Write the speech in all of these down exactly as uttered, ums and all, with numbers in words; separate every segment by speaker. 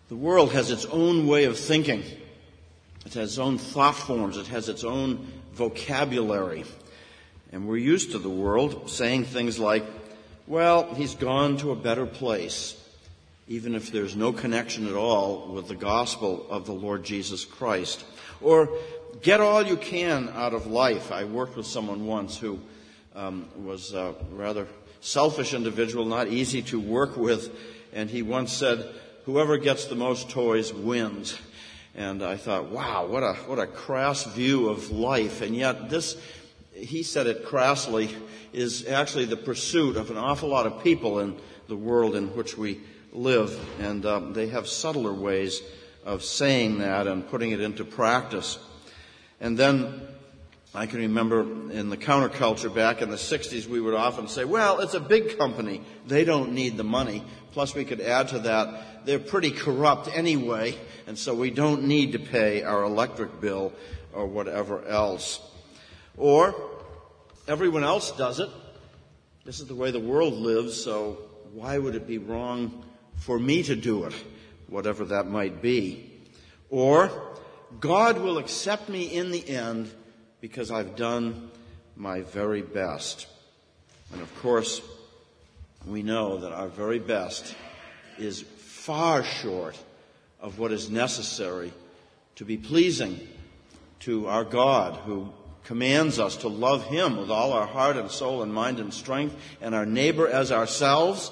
Speaker 1: The world has its own way of thinking. It has its own thought forms. It has its own vocabulary. And we're used to the world saying things like, well, he's gone to a better place, even if there's no connection at all with the gospel of the Lord Jesus Christ. Or, get all you can out of life. I worked with someone once who um, was a rather selfish individual, not easy to work with, and he once said, whoever gets the most toys wins. And I thought, wow, what a what a crass view of life. And yet this, he said it crassly, is actually the pursuit of an awful lot of people in the world in which we live. And um, they have subtler ways of saying that and putting it into practice. And then I can remember in the counterculture back in the sixties, we would often say, well, it's a big company. They don't need the money. Plus we could add to that, they're pretty corrupt anyway, and so we don't need to pay our electric bill or whatever else. Or, everyone else does it. This is the way the world lives, so why would it be wrong for me to do it, whatever that might be? Or, God will accept me in the end because I've done my very best. And of course, we know that our very best is far short of what is necessary to be pleasing to our God, who commands us to love Him with all our heart and soul and mind and strength, and our neighbor as ourselves.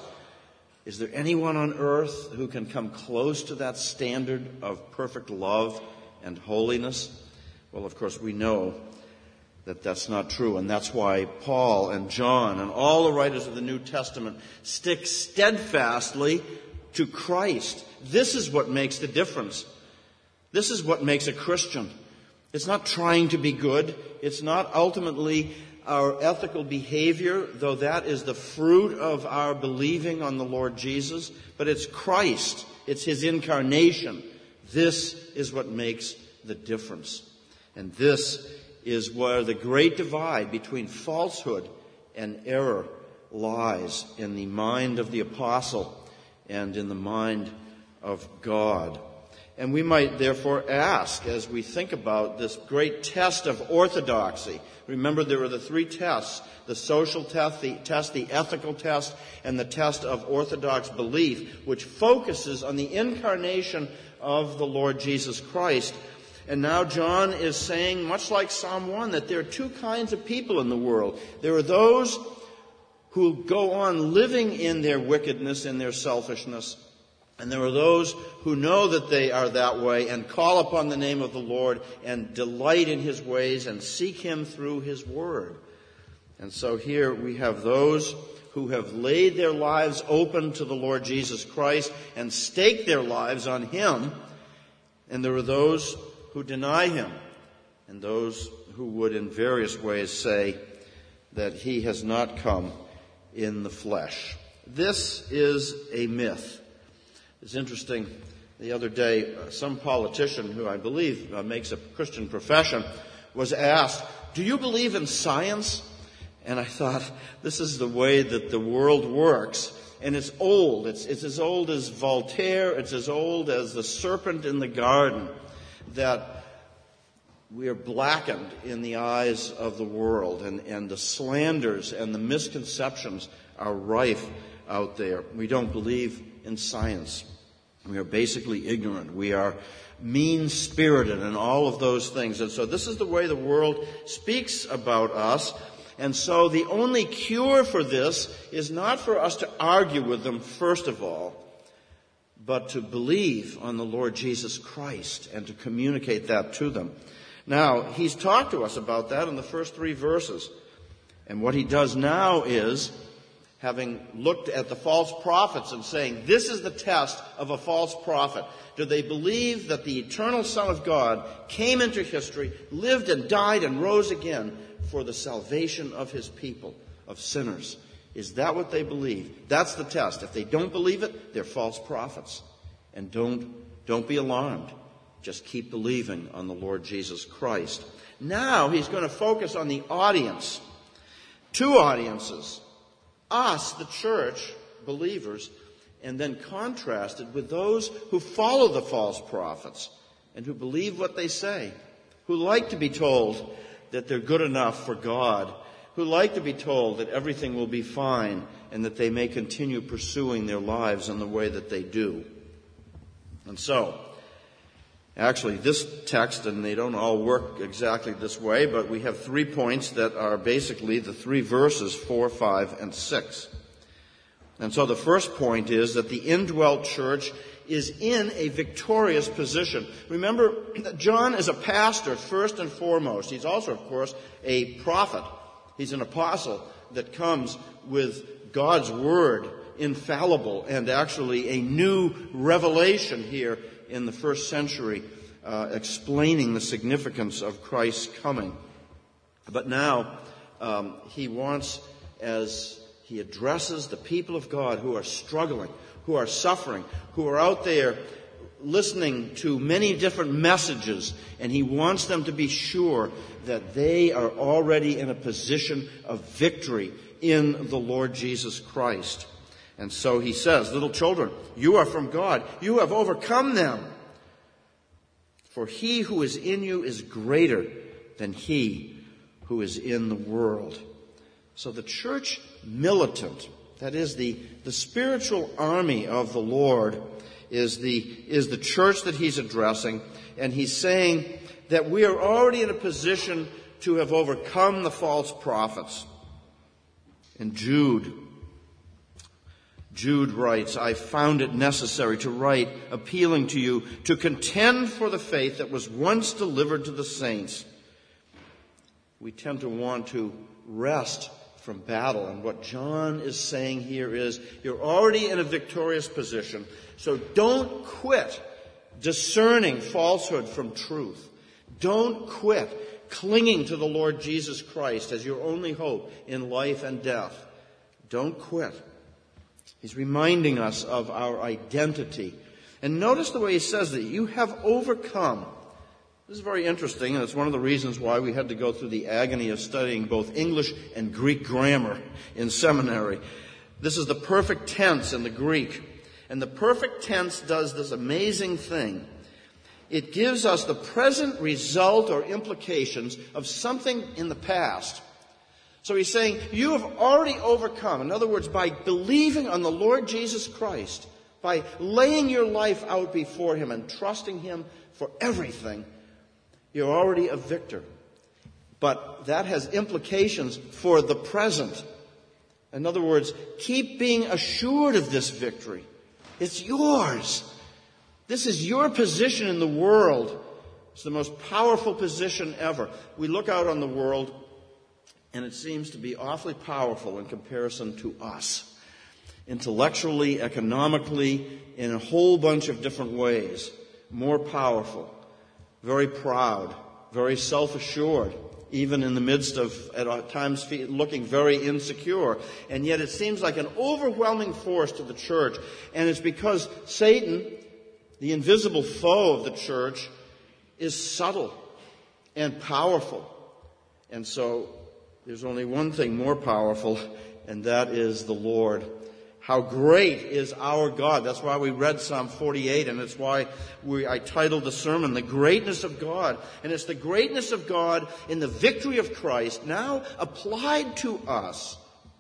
Speaker 1: Is there anyone on earth who can come close to that standard of perfect love and holiness? Well, of course, we know that that's not true, and that's why Paul and John and all the writers of the New Testament stick steadfastly to Christ. This is what makes the difference. This is what makes a Christian. It's not trying to be good. It's not ultimately our ethical behavior, though that is the fruit of our believing on the Lord Jesus, but it's Christ. It's His incarnation. This is what makes the difference. And this is where the great divide between falsehood and error lies, in the mind of the apostle and in the mind of God. And we might therefore ask, as we think about this great test of orthodoxy, remember there are the three tests, the social test, the test, the ethical test, and the test of orthodox belief, which focuses on the incarnation of the Lord Jesus Christ. And now John is saying, much like Psalm one, that there are two kinds of people in the world. There are those who go on living in their wickedness and their selfishness. And there are those who know that they are that way and call upon the name of the Lord and delight in His ways and seek Him through His word. And so here we have those who have laid their lives open to the Lord Jesus Christ and staked their lives on Him. And there are those who deny Him, and those who would in various ways say that He has not come in the flesh. This is a myth. It's interesting, the other day, uh, some politician who I believe uh, makes a Christian profession was asked, do you believe in science? And I thought, this is the way that the world works. And it's old. It's, it's as old as Voltaire. It's as old as the serpent in the garden, that we are blackened in the eyes of the world, and, and the slanders and the misconceptions are rife out there. We don't believe in science. We are basically ignorant. We are mean-spirited and all of those things. And so this is the way the world speaks about us. And so the only cure for this is not for us to argue with them, first of all, but to believe on the Lord Jesus Christ and to communicate that to them. Now, he's talked to us about that in the first three verses. And what he does now is, having looked at the false prophets and saying, this is the test of a false prophet. Do they believe that the eternal Son of God came into history, lived and died and rose again for the salvation of His people, of sinners? Is that what they believe? That's the test. If they don't believe it, they're false prophets. And don't, don't be alarmed. Just keep believing on the Lord Jesus Christ. Now he's going to focus on the audience. Two audiences. Us, the church, believers, and then contrasted with those who follow the false prophets and who believe what they say, who like to be told that they're good enough for God, who like to be told that everything will be fine and that they may continue pursuing their lives in the way that they do. And so, actually, this text, and they don't all work exactly this way, but we have three points that are basically the three verses, four, five, and six. And so the first point is that the indwelt church is in a victorious position. Remember that John is a pastor first and foremost. He's also, of course, a prophet. He's an apostle that comes with God's word, infallible, and actually a new revelation here in the first century, uh, explaining the significance of Christ's coming. But now um, he wants, as he addresses the people of God who are struggling, who are suffering, who are out there listening to many different messages, and he wants them to be sure that they are already in a position of victory in the Lord Jesus Christ. And so he says, little children, you are from God. You have overcome them. For he who is in you is greater than he who is in the world. So the church militant, that is the, the spiritual army of the Lord, is the, is the church that he's addressing. And he's saying that we are already in a position to have overcome the false prophets. And Jude, Jude writes, I found it necessary to write, appealing to you to contend for the faith that was once delivered to the saints. We tend to want to rest from battle. And what John is saying here is, you're already in a victorious position, so don't quit discerning falsehood from truth. Don't quit clinging to the Lord Jesus Christ as your only hope in life and death. Don't quit. He's reminding us of our identity. And notice the way he says that you have overcome. This is very interesting, and it's one of the reasons why we had to go through the agony of studying both English and Greek grammar in seminary. This is the perfect tense in the Greek. And the perfect tense does this amazing thing. It gives us the present result or implications of something in the past. So he's saying, you have already overcome. In other words, by believing on the Lord Jesus Christ, by laying your life out before him and trusting him for everything, you're already a victor. But that has implications for the present. In other words, keep being assured of this victory. It's yours. This is your position in the world. It's the most powerful position ever. We look out on the world, and it seems to be awfully powerful in comparison to us. Intellectually, economically, in a whole bunch of different ways. More powerful. Very proud, very self-assured, even in the midst of, at times, looking very insecure. And yet it seems like an overwhelming force to the church. And it's because Satan, the invisible foe of the church, is subtle and powerful. And so there's only one thing more powerful, and that is the Lord. How great is our God. That's why we read Psalm forty-eight, and it's why we, I titled the sermon, The Greatness of God. And it's the greatness of God in the victory of Christ, now applied to us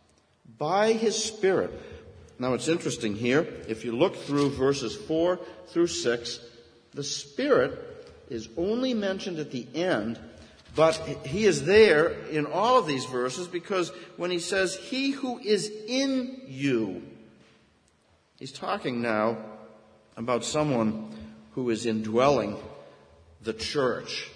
Speaker 1: by his Spirit. Now it's interesting here, if you look through verses four through six, the Spirit is only mentioned at the end, but he is there in all of these verses because when he says, he who is in you, he's talking now about someone who is indwelling the church.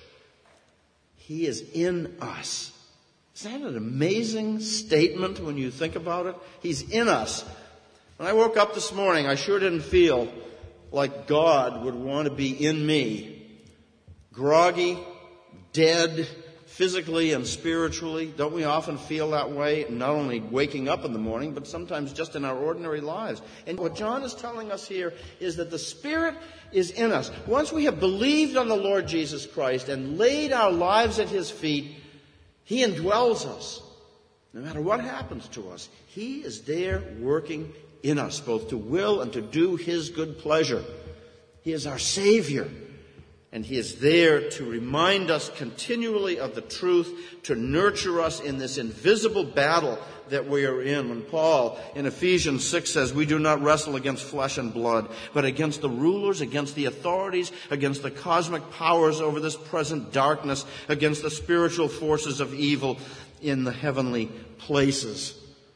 Speaker 1: He is in us. Isn't that an amazing statement when you think about it? He's in us. When I woke up this morning, I sure didn't feel like God would want to be in me. Groggy, dead, physically and spiritually. Don't we often feel that way, not only waking up in the morning, but sometimes just in our ordinary lives? And what John is telling us here is that the Spirit is in us. Once we have believed on the Lord Jesus Christ and laid our lives at his feet, he indwells us. No matter what happens to us, he is there working in us, both to will and to do his good pleasure. He is our Savior, and he is there to remind us continually of the truth, to nurture us in this invisible battle that we are in. When Paul in Ephesians six says, we do not wrestle against flesh and blood, but against the rulers, against the authorities, against the cosmic powers over this present darkness, against the spiritual forces of evil in the heavenly places.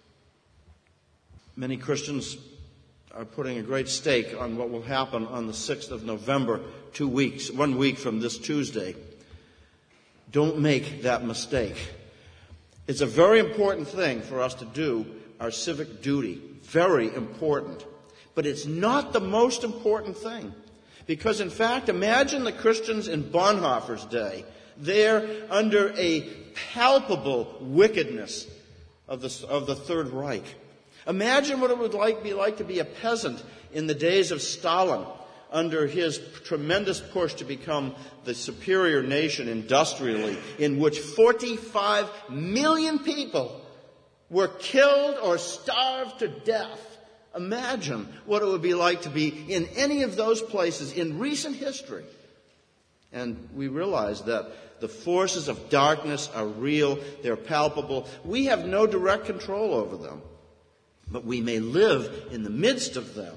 Speaker 1: Many Christians are putting a great stake on what will happen on the sixth of November, two weeks, one week from this Tuesday. Don't make that mistake. It's a very important thing for us to do our civic duty. Very important. But it's not the most important thing. Because, in fact, imagine the Christians in Bonhoeffer's day. They're under a palpable wickedness of the, of the Third Reich. Imagine what it would like, be like to be a peasant in the days of Stalin, under his tremendous push to become the superior nation industrially, in which forty-five million people were killed or starved to death. Imagine what it would be like to be in any of those places in recent history. And we realize that the forces of darkness are real, they're palpable. We have no direct control over them, but we may live in the midst of them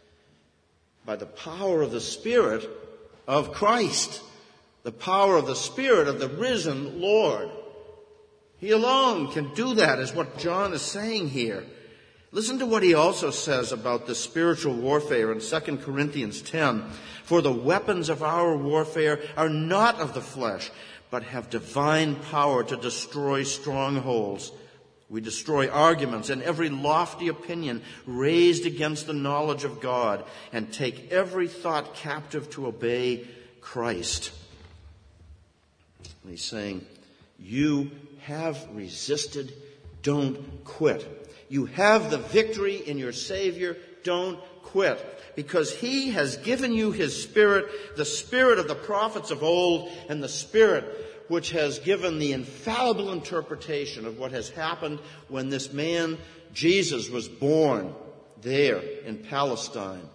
Speaker 1: by the power of the Spirit of Christ, the power of the Spirit of the risen Lord. He alone can do that, is what John is saying here. Listen to what he also says about the spiritual warfare in Second Corinthians ten. For the weapons of our warfare are not of the flesh, but have divine power to destroy strongholds. We destroy arguments and every lofty opinion raised against the knowledge of God, and take every thought captive to obey Christ. And he's saying, you have resisted, don't quit. You have the victory in your Savior, don't quit. Because he has given you his Spirit, the Spirit of the prophets of old, and the Spirit which has given the infallible interpretation of what has happened when this man, Jesus, was born there in Palestine.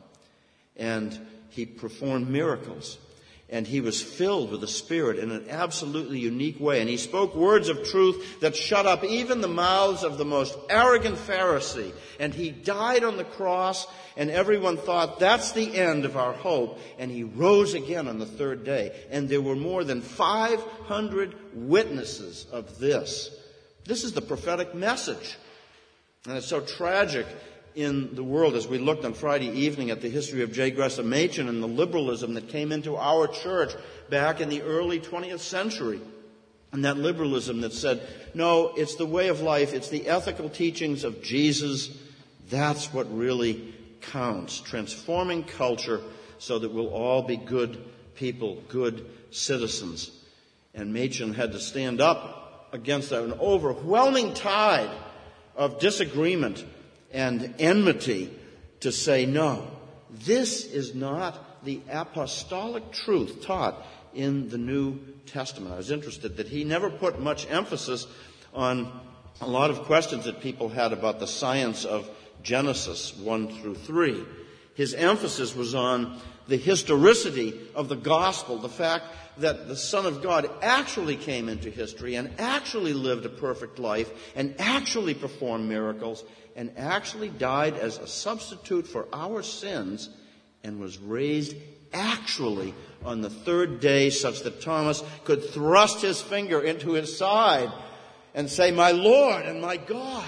Speaker 1: And he performed miracles. And he was filled with the Spirit in an absolutely unique way. And he spoke words of truth that shut up even the mouths of the most arrogant Pharisee. And he died on the cross, and everyone thought, that's the end of our hope. And he rose again on the third day. And there were more than five hundred witnesses of this. This is the prophetic message. And it's so tragic in the world as we looked on Friday evening at the history of J. Gresham Machen and the liberalism that came into our church back in the early twentieth century. And that liberalism that said, no, it's the way of life, it's the ethical teachings of Jesus. That's what really counts. Transforming culture so that we'll all be good people, good citizens. And Machen had to stand up against an overwhelming tide of disagreement and enmity to say, no, this is not the apostolic truth taught in the New Testament. I was interested that he never put much emphasis on a lot of questions that people had about the science of Genesis one through three. His emphasis was on the historicity of the gospel, the fact that the Son of God actually came into history and actually lived a perfect life and actually performed miracles and actually died as a substitute for our sins and was raised actually on the third day such that Thomas could thrust his finger into his side and say, my Lord and my God.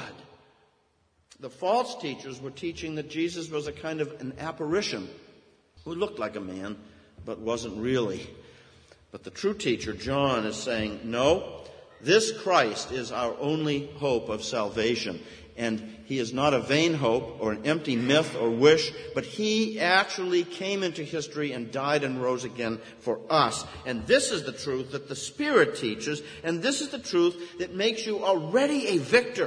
Speaker 1: The false teachers were teaching that Jesus was a kind of an apparition who looked like a man but wasn't really. But the true teacher, John, is saying, no, this Christ is our only hope of salvation. And he is not a vain hope or an empty myth or wish, but he actually came into history and died and rose again for us. And this is the truth that the Spirit teaches, and this is the truth that makes you already a victor.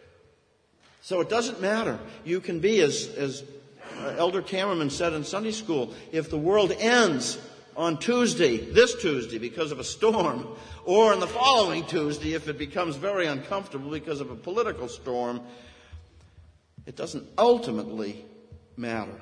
Speaker 1: So it doesn't matter. You can be, as, as Elder Cameraman said in Sunday school, if the world ends on Tuesday, this Tuesday, because of a storm, or on the following Tuesday if it becomes very uncomfortable because of a political storm, it doesn't ultimately matter.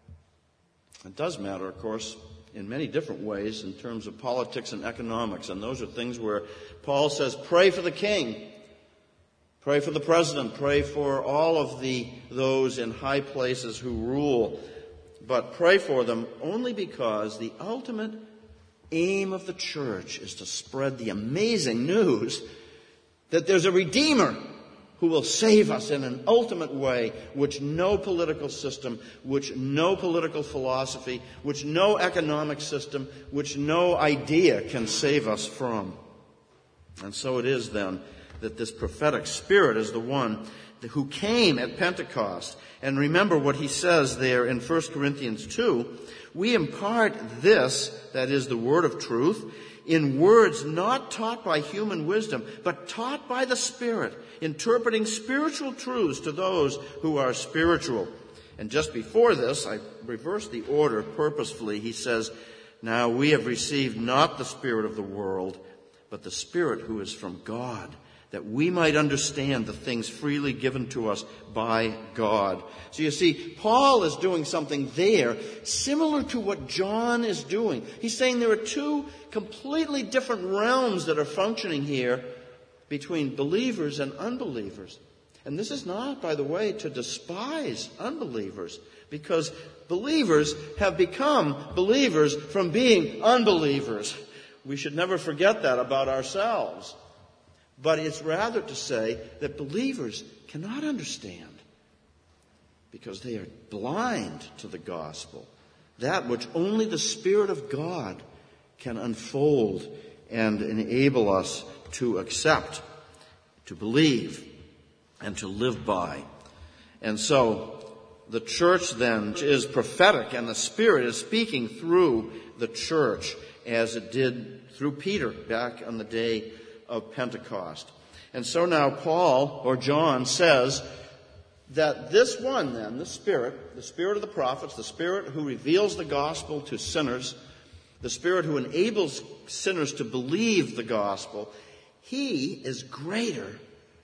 Speaker 1: It does matter, of course, in many different ways in terms of politics and economics. And those are things where Paul says, pray for the king, pray for the president, pray for all of the those in high places who rule. But pray for them only because the ultimate aim of the church is to spread the amazing news that there's a Redeemer who will save us in an ultimate way, which no political system, which no political philosophy, which no economic system, which no idea can save us from. And so it is then that this prophetic spirit is the one who came at Pentecost. And remember what he says there in First Corinthians two, we impart this, that is the word of truth, in words not taught by human wisdom, but taught by the Spirit, interpreting spiritual truths to those who are spiritual. And just before this, I reversed the order purposefully. He says, now we have received not the spirit of the world, but the Spirit who is from God, that we might understand the things freely given to us by God. So you see, Paul is doing something there similar to what John is doing. He's saying there are two completely different realms that are functioning here between believers and unbelievers. And this is not, by the way, to despise unbelievers, because believers have become believers from being unbelievers. We should never forget that about ourselves. But it's rather to say that believers cannot understand because they are blind to the gospel, that which only the Spirit of God can unfold and enable us to accept, to believe, and to live by. And so the church then is prophetic, and the Spirit is speaking through the church as it did through Peter back on the day of Pentecost. And so now Paul, or John, says that this one then, the Spirit, the Spirit of the prophets, the Spirit who reveals the gospel to sinners, the Spirit who enables sinners to believe the gospel, he is greater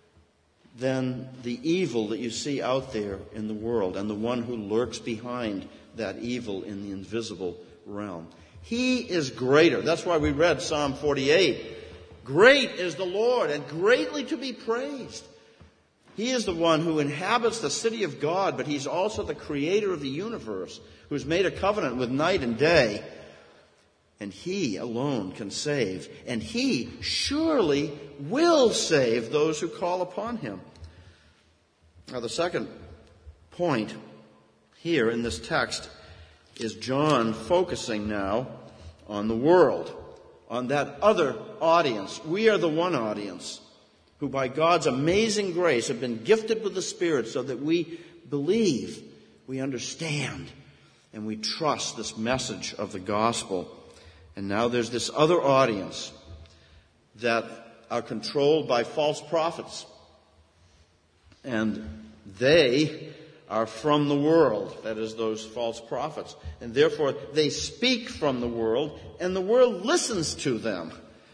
Speaker 1: than the evil that you see out there in the world and the one who lurks behind that evil in the invisible realm. He is greater. That's why we read Psalm forty-eight. Great is the Lord, and greatly to be praised. He is the one who inhabits the city of God, but he's also the creator of the universe, who's made a covenant with night and day. And he alone can save. And he surely will save those who call upon him. Now, the second point here in this text is John focusing now on the world, on that other audience. We are the one audience who by God's amazing grace have been gifted with the Spirit so that we believe, we understand, and we trust this message of the gospel. And now there's this other audience that are controlled by false prophets. And they are from the world, that is, those false prophets. And therefore, they speak from the world, and the world listens to them.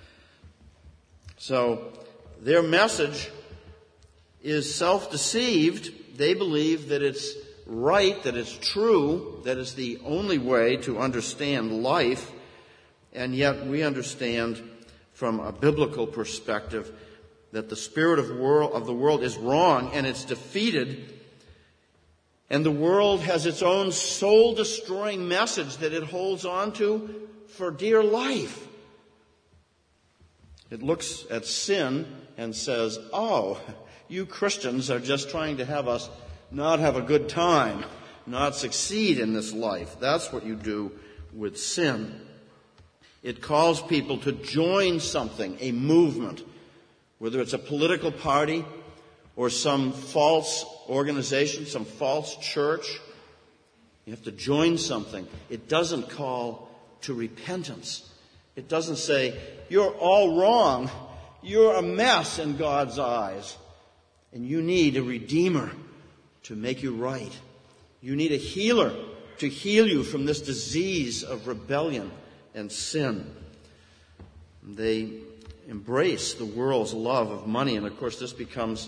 Speaker 1: So, their message is self-deceived. They believe that it's right, that it's true, that it's the only way to understand life. And yet, we understand from a biblical perspective that the spirit of, world, of the world is wrong, and it's defeated. And the world has its own soul-destroying message that it holds on to for dear life. It looks at sin and says, oh, you Christians are just trying to have us not have a good time, not succeed in this life. That's what you do with sin. It calls people to join something, a movement, whether it's a political party or some false organization, some false church. You have to join something. It doesn't call to repentance. It doesn't say, you're all wrong. You're a mess in God's eyes. And you need a redeemer to make you right. You need a healer to heal you from this disease of rebellion and sin. They embrace the world's love of money. And of course, this becomes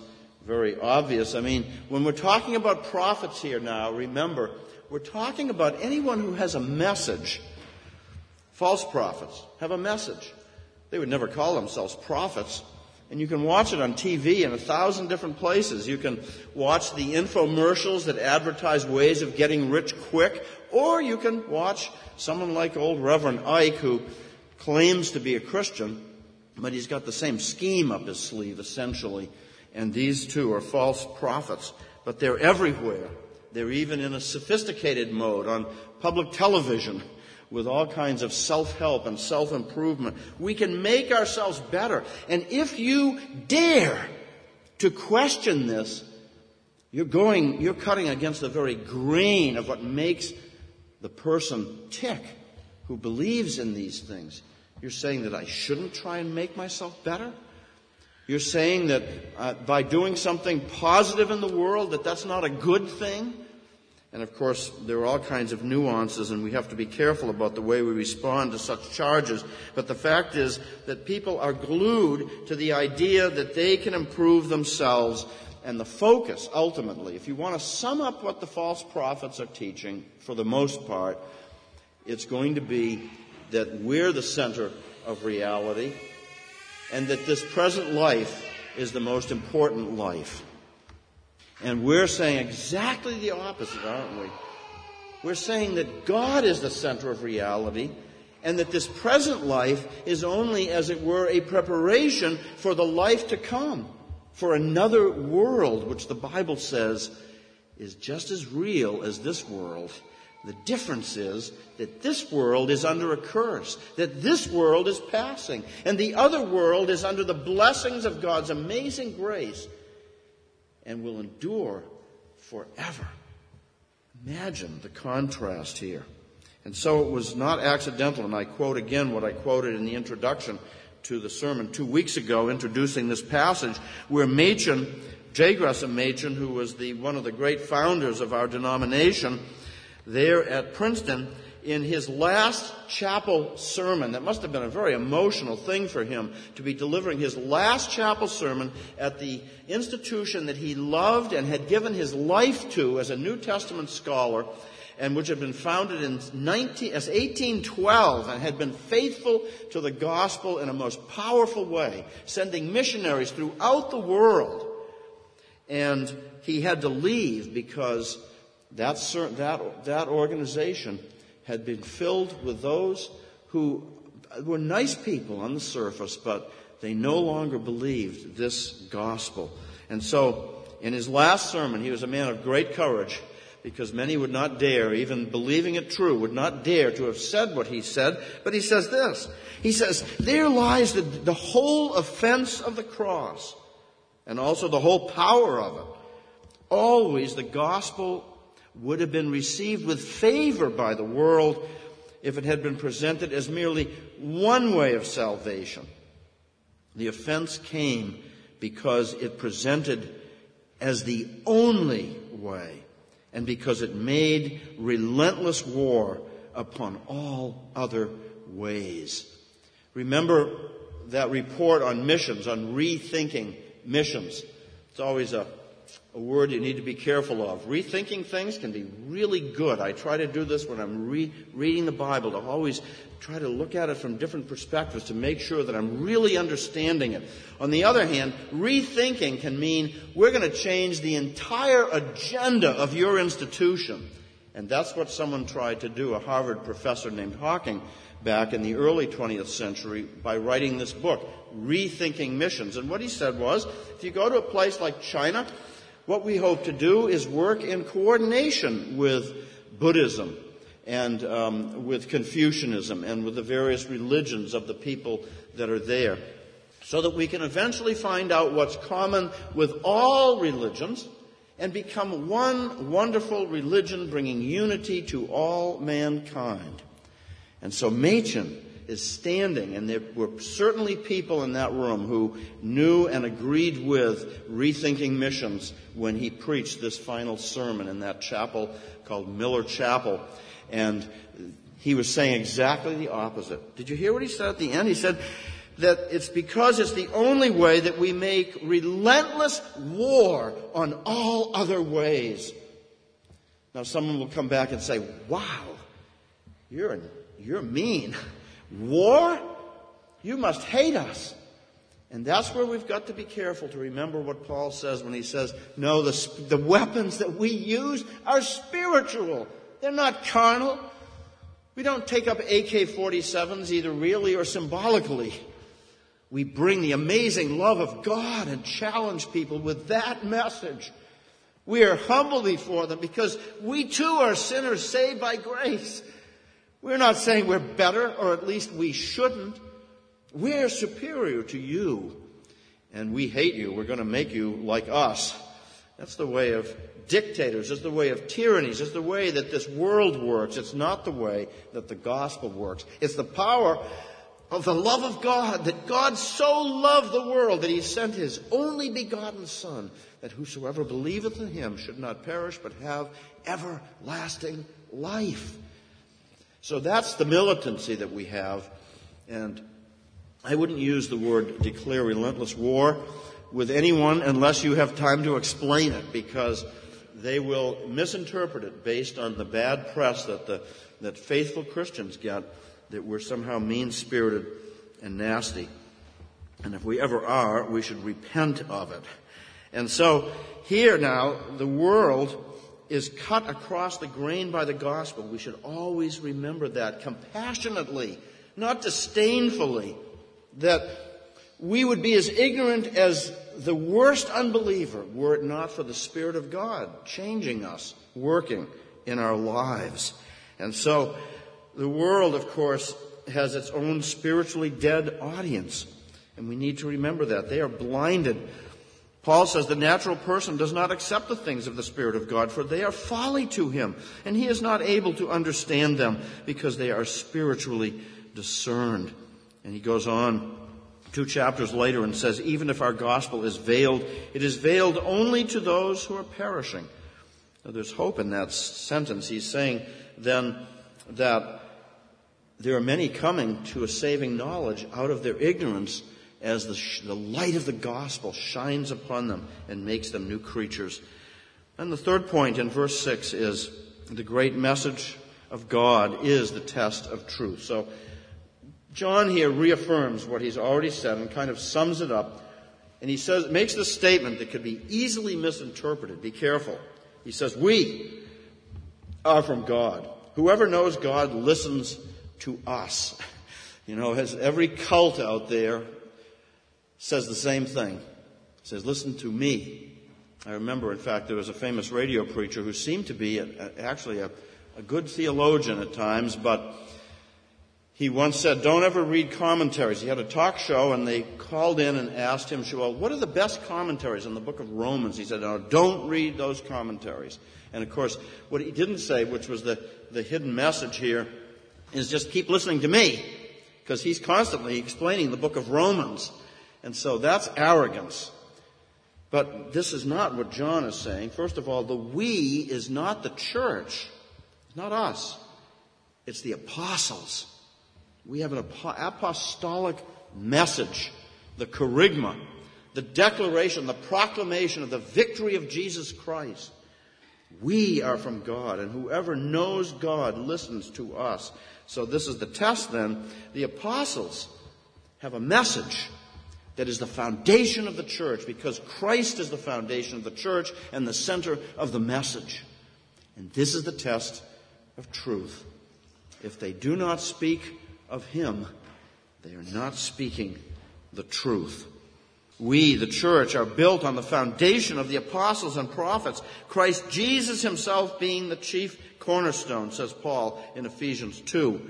Speaker 1: very obvious. I mean, when we're talking about prophets here now, remember, we're talking about anyone who has a message. False prophets have a message. They would never call themselves prophets. And you can watch it on T V in a thousand different places. You can watch the infomercials that advertise ways of getting rich quick, or you can watch someone like old Reverend Ike, who claims to be a Christian, but he's got the same scheme up his sleeve, essentially. And these two are false prophets. But they're everywhere. They're even in a sophisticated mode on public television with all kinds of self-help and self-improvement. We can make ourselves better. And if you dare to question this, you're going, you're cutting against the very grain of what makes the person tick who believes in these things. You're saying that I shouldn't try and make myself better? You're saying that uh, by doing something positive in the world, that that's not a good thing? And of course, there are all kinds of nuances, and we have to be careful about the way we respond to such charges. But the fact is that people are glued to the idea that they can improve themselves. And the focus, ultimately, if you want to sum up what the false prophets are teaching, for the most part, it's going to be that we're the center of reality, and that this present life is the most important life. And we're saying exactly the opposite, aren't we? We're saying that God is the center of reality, and that this present life is only, as it were, a preparation for the life to come, for another world, which the Bible says is just as real as this world. The difference is that this world is under a curse, that this world is passing, and the other world is under the blessings of God's amazing grace and will endure forever. Imagine the contrast here. And so it was not accidental, and I quote again what I quoted in the introduction to the sermon two weeks ago, introducing this passage, where Machen, J. Gresham Machen, who was the one of the great founders of our denomination, there at Princeton, in his last chapel sermon, that must have been a very emotional thing for him to be delivering his last chapel sermon at the institution that he loved and had given his life to as a New Testament scholar, and which had been founded in eighteen twelve and had been faithful to the gospel in a most powerful way, sending missionaries throughout the world. And he had to leave because that that that organization had been filled with those who were nice people on the surface, but they no longer believed this gospel. And so, in his last sermon, he was a man of great courage, because many would not dare, even believing it true, would not dare to have said what he said. But he says this. He says, there lies the, the whole offense of the cross, and also the whole power of it. Always the gospel would have been received with favor by the world if it had been presented as merely one way of salvation. The offense came because it presented as the only way, and because it made relentless war upon all other ways. Remember that report on missions, on rethinking missions. It's always a A word you need to be careful of. Rethinking things can be really good. I try to do this when I'm re- reading the Bible, to always try to look at it from different perspectives to make sure that I'm really understanding it. On the other hand, rethinking can mean we're going to change the entire agenda of your institution. And that's what someone tried to do, a Harvard professor named Hawking, back in the early twentieth century, by writing this book, Rethinking Missions. And what he said was, if you go to a place like China, what we hope to do is work in coordination with Buddhism and um, with Confucianism and with the various religions of the people that are there, so that we can eventually find out what's common with all religions and become one wonderful religion bringing unity to all mankind. And so Machen is standing, and there were certainly people in that room who knew and agreed with Rethinking Missions when he preached this final sermon in that chapel called Miller Chapel. And he was saying exactly the opposite. Did you hear what he said at the end? He said, that it's because it's the only way that we make relentless war on all other ways. Now someone will come back and say, wow, you're, you're mean. War? You must hate us. And that's where we've got to be careful to remember what Paul says when he says, no, the, the weapons that we use are spiritual. They're not carnal. We don't take up A K forty-sevens either really or symbolically. We bring the amazing love of God and challenge people with that message. We are humble before them because we too are sinners saved by grace. We're not saying we're better, or at least we shouldn't. We're superior to you, and we hate you. We're going to make you like us. That's the way of dictators. It's the way of tyrannies. It's the way that this world works. It's not the way that the gospel works. It's the power of the love of God, that God so loved the world that he sent his only begotten Son, that whosoever believeth in him should not perish but have everlasting life. So that's the militancy that we have, and I wouldn't use the word declare relentless war with anyone unless you have time to explain it, because they will misinterpret it based on the bad press that the that faithful Christians get, that we're somehow mean-spirited and nasty. And if we ever are, we should repent of it. And so here now, the world is cut across the grain by the gospel. We should always remember that compassionately, not disdainfully, that we would be as ignorant as the worst unbeliever were it not for the Spirit of God changing us, working in our lives. And so the world, of course, has its own spiritually dead audience, and we need to remember that. They are blinded. Paul says the natural person does not accept the things of the Spirit of God, for they are folly to him, and he is not able to understand them because they are spiritually discerned. And he goes on two chapters later and says, even if our gospel is veiled, it is veiled only to those who are perishing. Now, there's hope in that sentence. He's saying then that there are many coming to a saving knowledge out of their ignorance as the, sh- the light of the gospel shines upon them and makes them new creatures. And the third point in verse six is the great message of God is the test of truth. So John here reaffirms what he's already said and kind of sums it up. And he says, makes this statement that could be easily misinterpreted. Be careful. He says, we are from God. Whoever knows God listens to us. You know, as every cult out there says the same thing. It says, listen to me. I remember, in fact, there was a famous radio preacher who seemed to be a, a, actually a, a good theologian at times, but he once said, don't ever read commentaries. He had a talk show, and they called in and asked him, well, what are the best commentaries on the book of Romans? He said, no, don't read those commentaries. And, of course, what he didn't say, which was the, the hidden message here, is just keep listening to me, because he's constantly explaining the book of Romans. And so that's arrogance. But this is not what John is saying. First of all, the we is not the church. It's not us. It's the apostles. We have an apostolic message, the kerygma, the declaration, the proclamation of the victory of Jesus Christ. We are from God, and whoever knows God listens to us. So this is the test then. The apostles have a message that is the foundation of the church, because Christ is the foundation of the church and the center of the message. And this is the test of truth. If they do not speak of him, they are not speaking the truth. We, the church, are built on the foundation of the apostles and prophets, Christ Jesus himself being the chief cornerstone, says Paul in Ephesians two.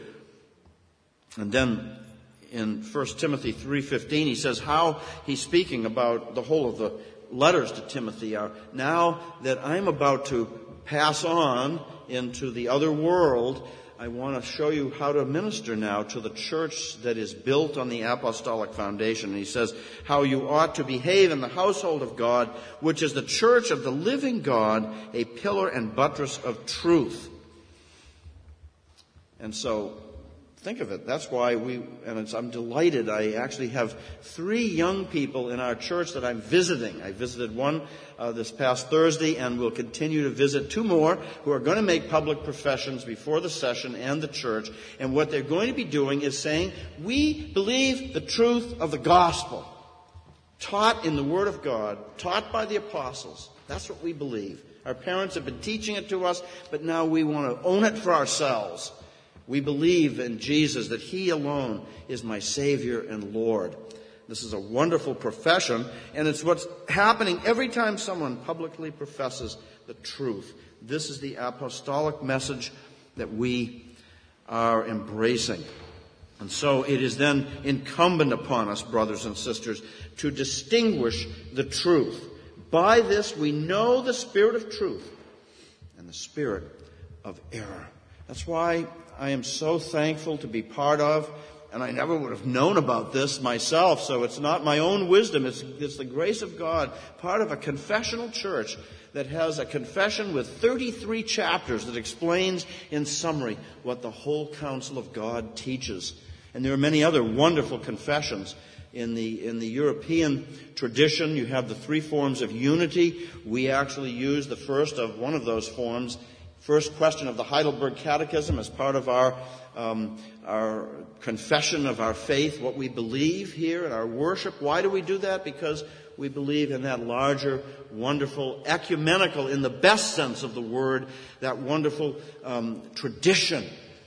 Speaker 1: And then in First Timothy three fifteen, he says how he's speaking about the whole of the letters to Timothy are, now that I'm about to pass on into the other world, I want to show you how to minister now to the church that is built on the apostolic foundation. And he says how you ought to behave in the household of God, which is the church of the living God, a pillar and buttress of truth. And so Think of it. That's why we, and it's, I'm delighted. I actually have three young people in our church that I'm visiting. I visited one uh, this past Thursday, and we'll continue to visit two more who are going to make public professions before the session and the church. And what they're going to be doing is saying, we believe the truth of the gospel, taught in the Word of God, taught by the apostles. That's what we believe. Our parents have been teaching it to us, but now we want to own it for ourselves. We believe in Jesus, that He alone is my Savior and Lord. This is a wonderful profession, and it's what's happening every time someone publicly professes the truth. This is the apostolic message that we are embracing. And so it is then incumbent upon us, brothers and sisters, to distinguish the truth. By this we know the spirit of truth and the spirit of error. That's why I am so thankful to be part of, and I never would have known about this myself, so it's not my own wisdom, it's, it's the grace of God, part of a confessional church that has a confession with thirty-three chapters that explains in summary what the whole counsel of God teaches. And there are many other wonderful confessions. In the, in the European tradition, you have the three forms of unity. We actually use the first of one of those forms, first question of the Heidelberg Catechism, as part of our um, our confession of our faith, what we believe here in our worship. Why do we do that? Because we believe in that larger, wonderful, ecumenical, in the best sense of the word, that wonderful um, tradition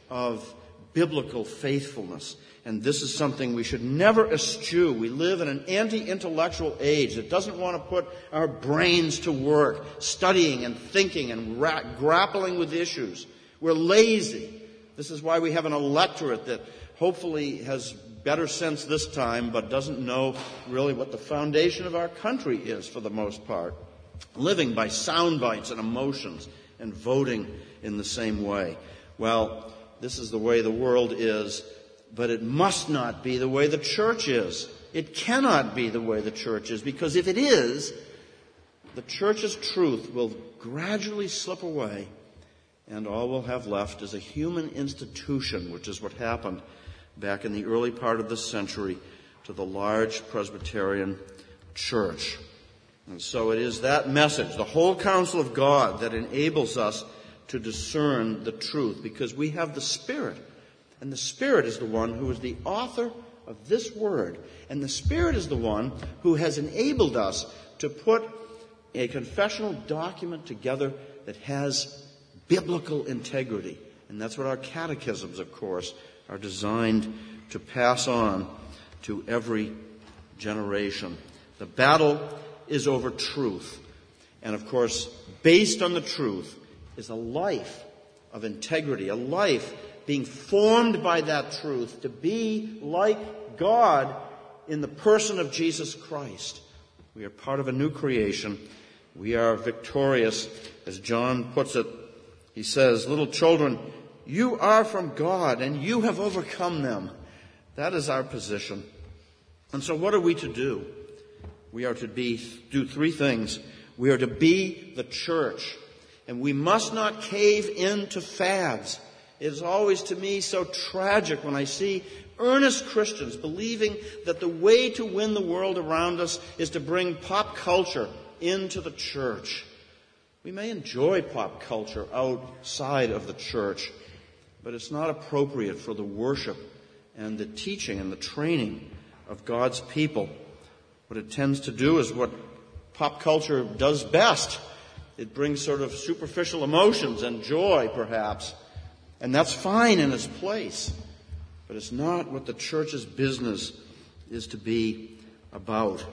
Speaker 1: of biblical faithfulness. And this is something we should never eschew. We live in an anti-intellectual age that doesn't want to put our brains to work, studying and thinking and ra- grappling with issues. We're lazy. This is why we have an electorate that hopefully has better sense this time, but doesn't know really what the foundation of our country is for the most part. Living by sound bites and emotions and voting in the same way. Well, this is the way the world is. But it must not be the way the church is. It cannot be the way the church is, because if it is, the church's truth will gradually slip away, and all we'll have left is a human institution, which is what happened back in the early part of this century to the large Presbyterian church. And so it is that message, the whole counsel of God, that enables us to discern the truth, because we have the Spirit. And the Spirit is the one who is the author of this word. And the Spirit is the one who has enabled us to put a confessional document together that has biblical integrity. And that's what our catechisms, of course, are designed to pass on to every generation. The battle is over truth. And, of course, based on the truth is a life of integrity, a life being formed by that truth to be like God in the person of Jesus Christ. We are part of a new creation. We are victorious. As John puts it, he says, little children, you are from God and you have overcome them. That is our position. And so what are we to do? We are to be, do three things. We are to be the church. And we must not cave into fads. It is always, to me, so tragic when I see earnest Christians believing that the way to win the world around us is to bring pop culture into the church. We may enjoy pop culture outside of the church, but it's not appropriate for the worship and the teaching and the training of God's people. What it tends to do is what pop culture does best. It brings sort of superficial emotions and joy, perhaps. And that's fine in its place. But it's not what the church's business is to be about.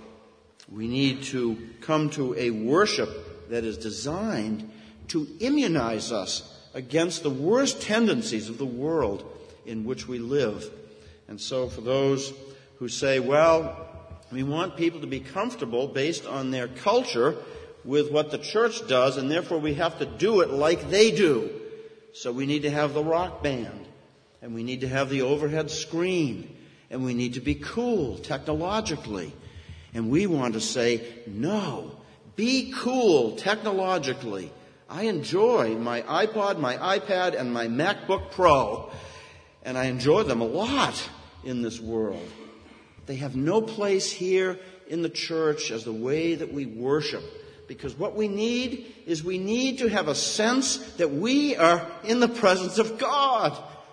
Speaker 1: We need to come to a worship that is designed to immunize us against the worst tendencies of the world in which we live. And so for those who say, well, we want people to be comfortable based on their culture with what the church does, and therefore we have to do it like they do. So we need to have the rock band, and we need to have the overhead screen, and we need to be cool technologically. And we want to say, no, be cool technologically. I enjoy my iPod, my iPad, and my MacBook Pro, and I enjoy them a lot in this world. They have no place here in the church as the way that we worship. Because what we need is we need to have a sense that we are in the presence of God.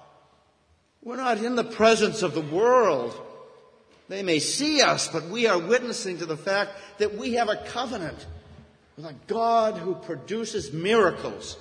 Speaker 1: We're not in the presence of the world. They may see us, but we are witnessing to the fact that we have a covenant with a God who produces miracles.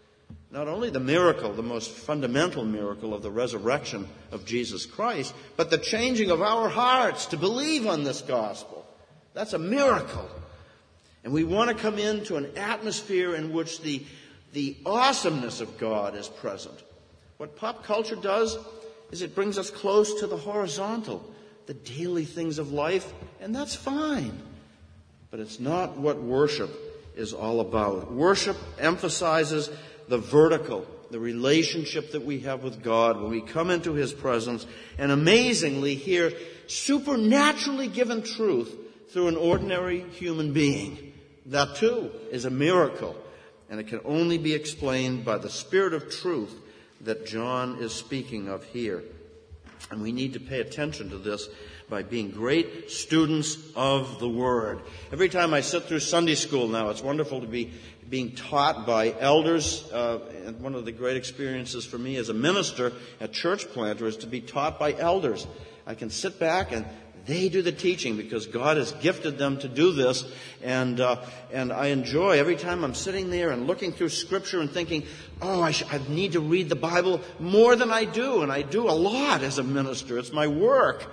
Speaker 1: Not only the miracle, the most fundamental miracle of the resurrection of Jesus Christ, but the changing of our hearts to believe on this gospel. That's a miracle. And we want to come into an atmosphere in which the, the awesomeness of God is present. What pop culture does is it brings us close to the horizontal, the daily things of life, and that's fine. But it's not what worship is all about. Worship emphasizes the vertical, the relationship that we have with God when we come into His presence and amazingly hear supernaturally given truth through an ordinary human being. That too is a miracle, and it can only be explained by the Spirit of truth that John is speaking of here. And we need to pay attention to this by being great students of the Word. Every time I sit through Sunday school now, it's wonderful to be being taught by elders. Uh, and one of the great experiences for me as a minister at Church Planter is to be taught by elders. I can sit back and they do the teaching because God has gifted them to do this. And uh, and I enjoy every time I'm sitting there and looking through Scripture and thinking, oh, I, sh- I need to read the Bible more than I do. And I do a lot as a minister. It's my work.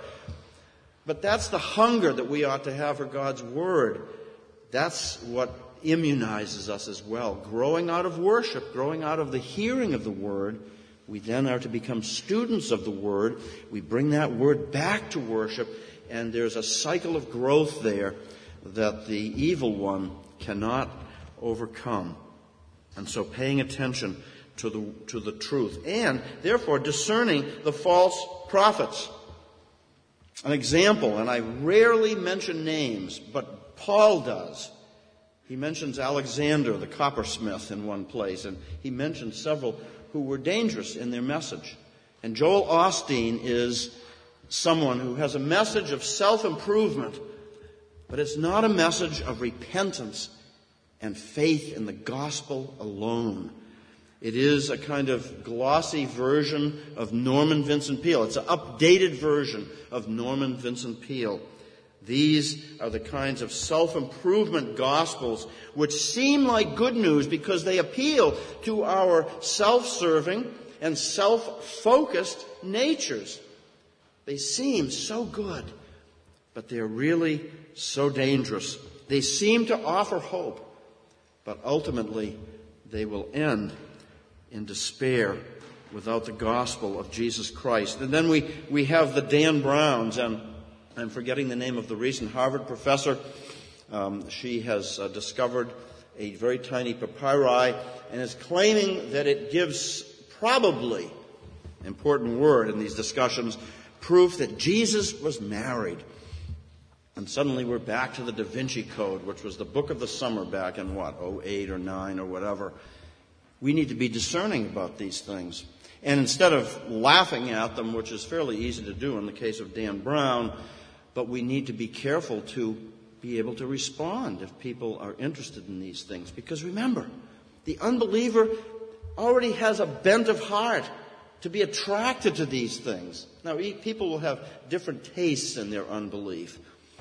Speaker 1: But that's the hunger that we ought to have for God's Word. That's what immunizes us as well. Growing out of worship, growing out of the hearing of the Word, we then are to become students of the Word. We bring that Word back to worship, and there's a cycle of growth there that the evil one cannot overcome. And so paying attention to the, to the truth, and therefore discerning the false prophets. An example, and I rarely mention names, but Paul does. He mentions Alexander, the coppersmith, in one place, and he mentions several who were dangerous in their message. And Joel Osteen is someone who has a message of self-improvement, but it's not a message of repentance and faith in the gospel alone. It is a kind of glossy version of Norman Vincent Peale. It's an updated version of Norman Vincent Peale. These are the kinds of self-improvement gospels which seem like good news because they appeal to our self-serving and self-focused natures. They seem so good, but they're really so dangerous. They seem to offer hope, but ultimately they will end in despair without the gospel of Jesus Christ. And then we, we have the Dan Browns, and I'm forgetting the name of the recent Harvard professor. Um, she has uh, discovered a very tiny papyri and is claiming that it gives probably, important word in these discussions, proof that Jesus was married. And suddenly we're back to the Da Vinci Code, which was the book of the summer back in what, oh eight or nine or whatever. We need to be discerning about these things. And instead of laughing at them, which is fairly easy to do in the case of Dan Brown, but we need to be careful to be able to respond if people are interested in these things. Because remember, the unbeliever already has a bent of heart to be attracted to these things. Now, people will have different tastes in their unbelief,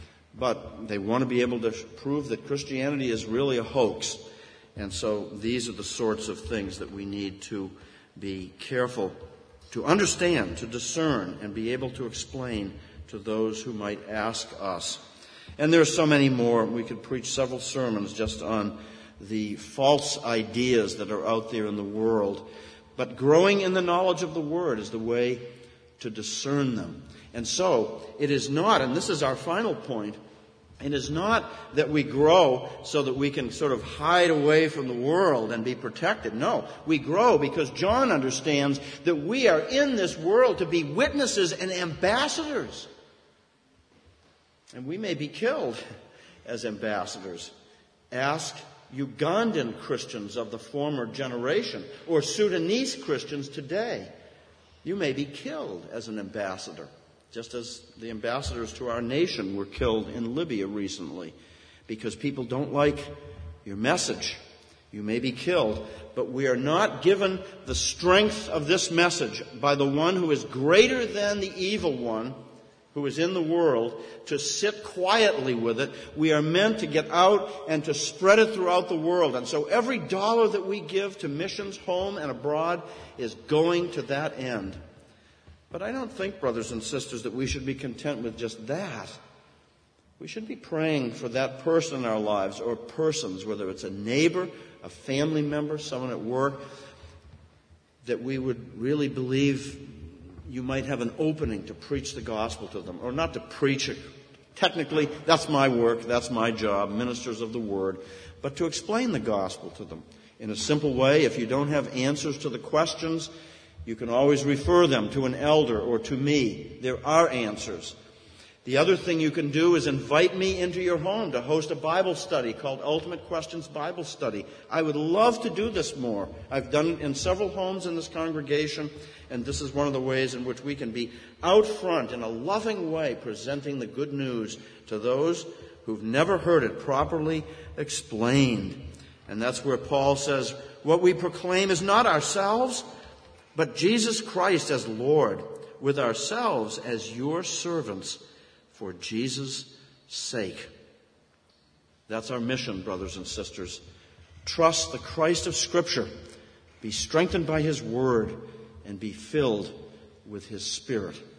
Speaker 1: but they want to be able to prove that Christianity is really a hoax. And so these are the sorts of things that we need to be careful to understand, to discern, and be able to explain to those who might ask us. And there are so many more. We could preach several sermons just on the false ideas that are out there in the world. But growing in the knowledge of the Word is the way to discern them. And so it is not, and this is our final point, it is not that we grow so that we can sort of hide away from the world and be protected. No, we grow because John understands that we are in this world to be witnesses and ambassadors. And we may be killed as ambassadors. Ask Ugandan Christians of the former generation or Sudanese Christians today. You may be killed as an ambassador, just as the ambassadors to our nation were killed in Libya recently, because people don't like your message. You may be killed, but we are not given the strength of this message by the one who is greater than the evil one who is in the world to sit quietly with it. We are meant to get out and to spread it throughout the world. And so every dollar that we give to missions home and abroad is going to that end. But I don't think, brothers and sisters, that we should be content with just that. We should be praying for that person in our lives, or persons, whether it's a neighbor, a family member, someone at work, that we would really believe you might have an opening to preach the gospel to them, or not to preach it. Technically, that's my work, that's my job, ministers of the word, but to explain the gospel to them in a simple way. If you don't have answers to the questions, you can always refer them to an elder or to me. There are answers. The other thing you can do is invite me into your home to host a Bible study called Ultimate Questions Bible Study. I would love to do this more. I've done it in several homes in this congregation, and this is one of the ways in which we can be out front in a loving way, presenting the good news to those who've never heard it properly explained. And that's where Paul says, what we proclaim is not ourselves, but Jesus Christ as Lord, with ourselves as your servants, for Jesus' sake. That's our mission, brothers and sisters. Trust the Christ of Scripture. Be strengthened by His Word and be filled with His Spirit.